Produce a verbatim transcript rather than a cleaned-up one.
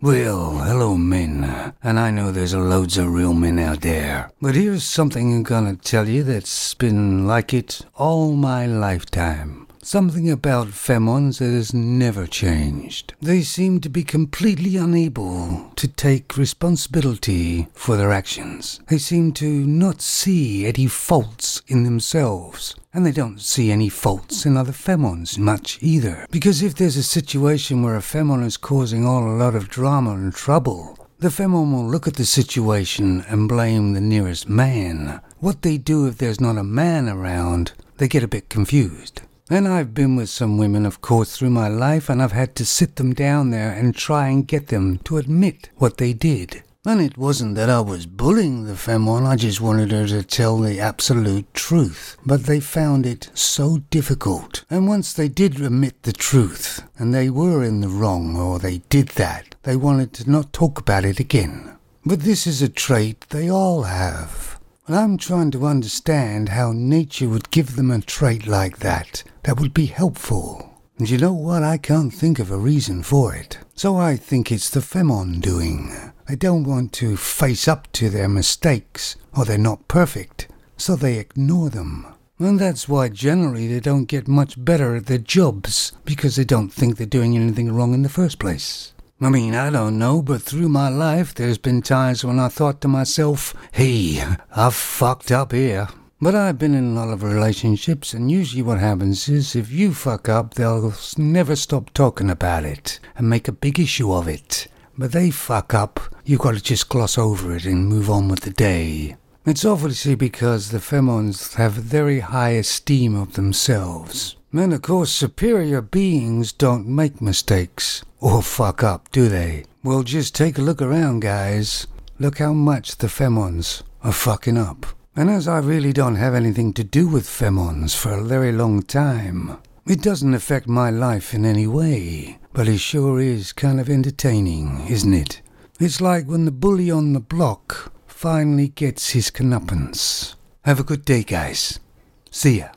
Well, hello men, and I know there's loads of real men out there, but here's something I'm gonna tell you that's been like it all my lifetime. Something about femons that has never changed. They seem to be completely unable to take responsibility for their actions. They seem to not see any faults in themselves. And they don't see any faults in other femons much either. Because if there's a situation where a femon is causing all a lot of drama and trouble, the femon will look at the situation and blame the nearest man. What they do if there's not a man around, they get a bit confused. And I've been with some women, of course, through my life, and I've had to sit them down there and try and get them to admit what they did. And it wasn't that I was bullying the femon, I just wanted her to tell the absolute truth. But they found it so difficult. And once they did admit the truth, and they were in the wrong, or they did that, they wanted to not talk about it again. But this is a trait they all have. And I'm trying to understand how nature would give them a trait like that, that would be helpful. And you know what? I can't think of a reason for it. So I think it's the femon doing. They don't want to face up to their mistakes, or they're not perfect, so they ignore them. And that's why generally they don't get much better at their jobs, because they don't think they're doing anything wrong in the first place. I mean, I don't know, but through my life there's been times when I thought to myself, hey, I've fucked up here. But I've been in a lot of relationships, and usually what happens is if you fuck up, they'll never stop talking about it and make a big issue of it. But they fuck up, you've got to just gloss over it and move on with the day. It's obviously because the femons have a very high esteem of themselves. And of course, superior beings don't make mistakes or fuck up, do they? Well, just take a look around, guys. Look how much the femons are fucking up. And as I really don't have anything to do with femons for a very long time, it doesn't affect my life in any way. But it sure is kind of entertaining, isn't it? It's like when the bully on the block finally gets his comeuppance. Have a good day, guys. See ya.